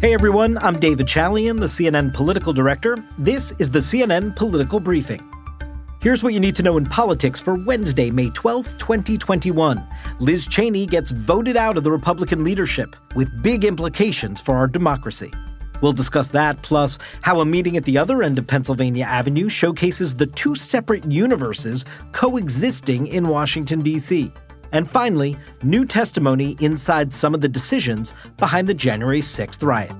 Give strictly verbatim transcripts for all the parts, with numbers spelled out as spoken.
Hey everyone, I'm David Chalian, the C N N political director. This is the C N N Political Briefing. Here's what you need to know in politics for Wednesday, May twelfth, twenty twenty-one. Liz Cheney gets voted out of the Republican leadership, with big implications for our democracy. We'll discuss that, plus how a meeting at the other end of Pennsylvania Avenue showcases the two separate universes coexisting in Washington, D C And finally, new testimony inside some of the decisions behind the January sixth riot.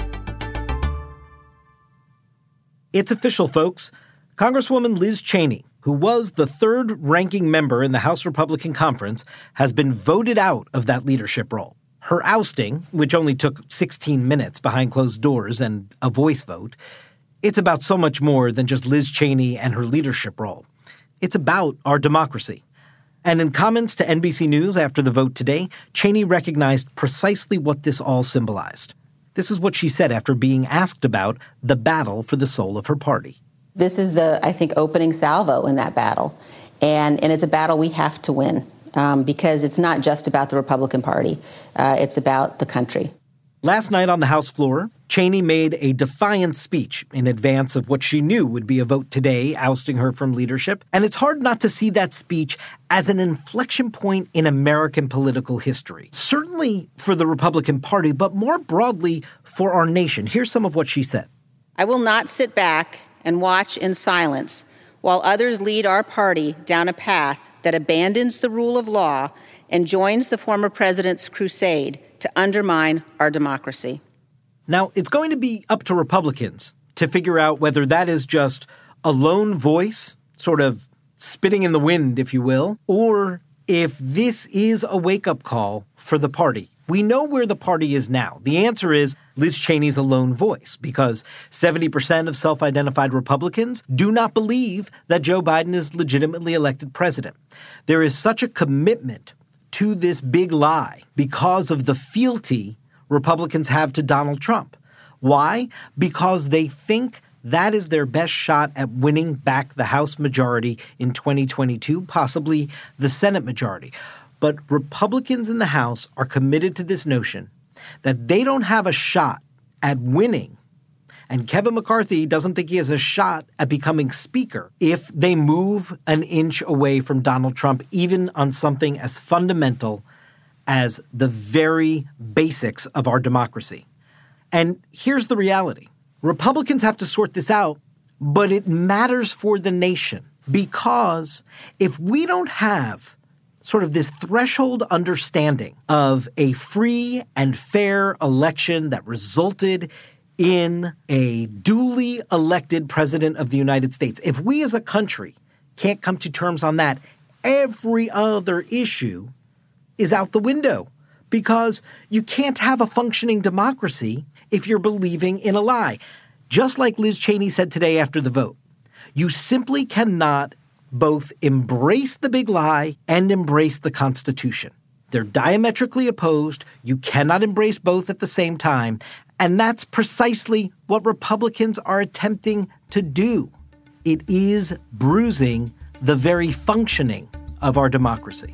It's official, folks. Congresswoman Liz Cheney, who was the third-ranking member in the House Republican Conference, has been voted out of that leadership role. Her ousting, which only took sixteen minutes behind closed doors and a voice vote, it's about so much more than just Liz Cheney and her leadership role. It's about our democracy. And in comments to N B C News after the vote today, Cheney recognized precisely what this all symbolized. This is what she said after being asked about the battle for the soul of her party. This is the, I think, opening salvo in that battle. And, and it's a battle we have to win um, because it's not just about the Republican Party. Uh, it's about the country. Last night on the House floor, Cheney made a defiant speech in advance of what she knew would be a vote today ousting her from leadership. And it's hard not to see that speech as an inflection point in American political history. Certainly for the Republican Party, but more broadly for our nation. Here's some of what she said. I will not sit back and watch in silence while others lead our party down a path that abandons the rule of law and joins the former president's crusade to undermine our democracy. Now, it's going to be up to Republicans to figure out whether that is just a lone voice, sort of spitting in the wind, if you will, or if this is a wake-up call for the party. We know where the party is now. The answer is Liz Cheney's a lone voice because seventy percent of self-identified Republicans do not believe that Joe Biden is legitimately elected president. There is such a commitment to this big lie because of the fealty Republicans have to Donald Trump. Why? Because they think that is their best shot at winning back the House majority in twenty twenty-two, possibly the Senate majority. But Republicans in the House are committed to this notion that they don't have a shot at winning, and Kevin McCarthy doesn't think he has a shot at becoming Speaker if they move an inch away from Donald Trump, even on something as fundamental as the very basics of our democracy. And here's the reality. Republicans have to sort this out, but it matters for the nation because if we don't have sort of this threshold understanding of a free and fair election that resulted in a duly elected president of the United States, if we as a country can't come to terms on that, every other issue is out the window because you can't have a functioning democracy if you're believing in a lie. Just like Liz Cheney said today after the vote, you simply cannot both embrace the big lie and embrace the Constitution. They're diametrically opposed. You cannot embrace both at the same time. And that's precisely what Republicans are attempting to do. It is bruising the very functioning of our democracy.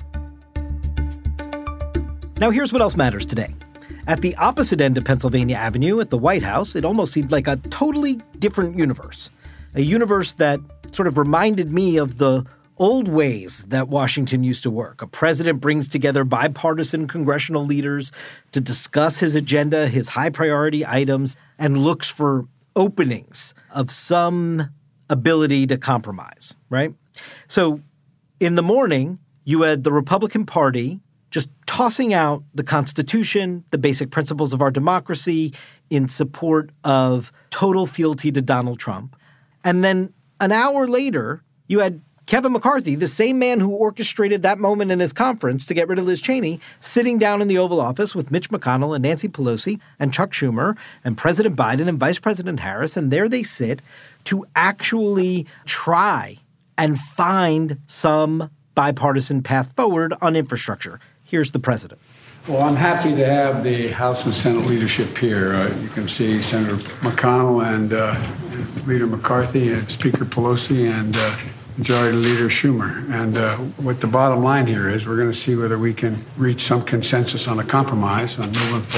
Now, here's what else matters today. At the opposite end of Pennsylvania Avenue at the White House, it almost seemed like a totally different universe. A universe that sort of reminded me of the old ways that Washington used to work. A president brings together bipartisan congressional leaders to discuss his agenda, his high priority items, and looks for openings of some ability to compromise, right? So in the morning, you had the Republican Party just tossing out the Constitution, the basic principles of our democracy in support of total fealty to Donald Trump. And then an hour later, you had Kevin McCarthy, the same man who orchestrated that moment in his conference to get rid of Liz Cheney, sitting down in the Oval Office with Mitch McConnell and Nancy Pelosi and Chuck Schumer and President Biden and Vice President Harris. And there they sit to actually try and find some bipartisan path forward on infrastructure. Here's the president. Well, I'm happy to have the House and Senate leadership here. Uh, you can see Senator McConnell and uh, Leader McCarthy and Speaker Pelosi and uh, Majority Leader Schumer. And uh, what the bottom line here is we're going to see whether we can reach some consensus on a compromise on moving forward. We're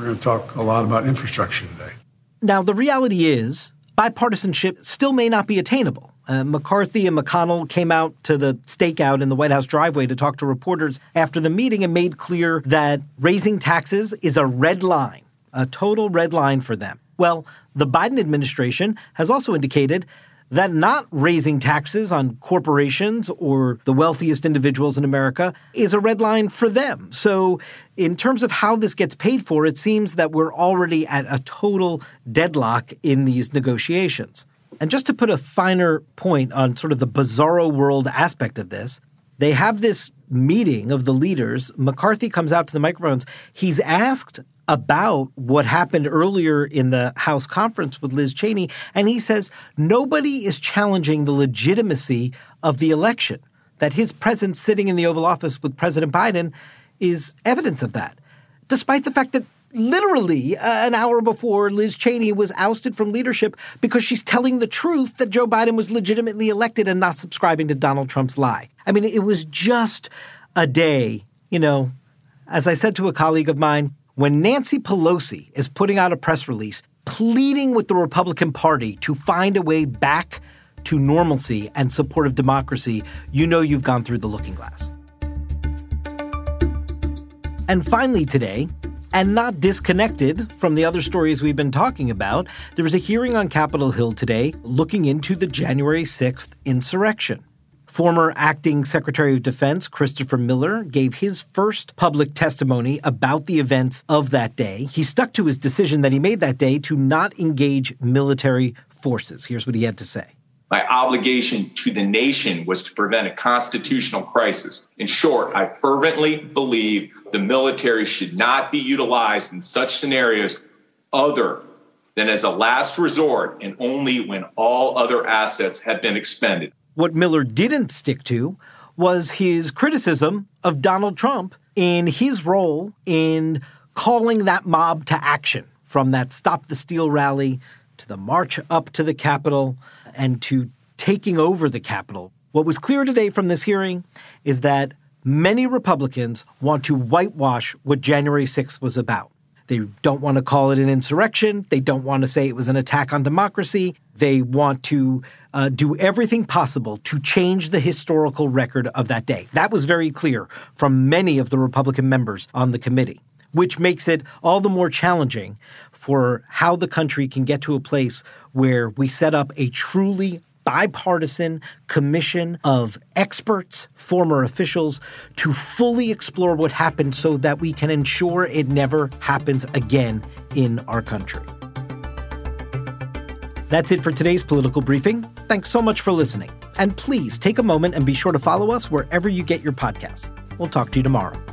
we're going to talk a lot about infrastructure today. Now, the reality is bipartisanship still may not be attainable. Uh, McCarthy and McConnell came out to the stakeout in the White House driveway to talk to reporters after the meeting and made clear that raising taxes is a red line, a total red line for them. Well, the Biden administration has also indicated that not raising taxes on corporations or the wealthiest individuals in America is a red line for them. So in terms of how this gets paid for, it seems that we're already at a total deadlock in these negotiations. And just to put a finer point on sort of the bizarro world aspect of this, they have this meeting of the leaders. McCarthy comes out to the microphones. He's asked about what happened earlier in the House conference with Liz Cheney, and he says nobody is challenging the legitimacy of the election, that his presence sitting in the Oval Office with President Biden is evidence of that, despite the fact that literally uh, an hour before Liz Cheney was ousted from leadership because she's telling the truth that Joe Biden was legitimately elected and not subscribing to Donald Trump's lie. I mean, it was just a day, you know, as I said to a colleague of mine, when Nancy Pelosi is putting out a press release pleading with the Republican Party to find a way back to normalcy and support of democracy, you know you've gone through the looking glass. And finally today, and not disconnected from the other stories we've been talking about, there was a hearing on Capitol Hill today looking into the January sixth insurrection. Former acting Secretary of Defense Christopher Miller gave his first public testimony about the events of that day. He stuck to his decision that he made that day to not engage military forces. Here's what he had to say. My obligation to the nation was to prevent a constitutional crisis. In short, I fervently believe the military should not be utilized in such scenarios other than as a last resort and only when all other assets have been expended. What Miller didn't stick to was his criticism of Donald Trump in his role in calling that mob to action, from that Stop the Steal rally to the march up to the Capitol and to taking over the Capitol. What was clear today from this hearing is that many Republicans want to whitewash what January sixth was about. They don't want to call it an insurrection. They don't want to say it was an attack on democracy. They want to uh, do everything possible to change the historical record of that day. That was very clear from many of the Republican members on the committee, which makes it all the more challenging for how the country can get to a place where we set up a truly bipartisan commission of experts, former officials, to fully explore what happened so that we can ensure it never happens again in our country. That's it for today's Political Briefing. Thanks so much for listening. And please take a moment and be sure to follow us wherever you get your podcasts. We'll talk to you tomorrow.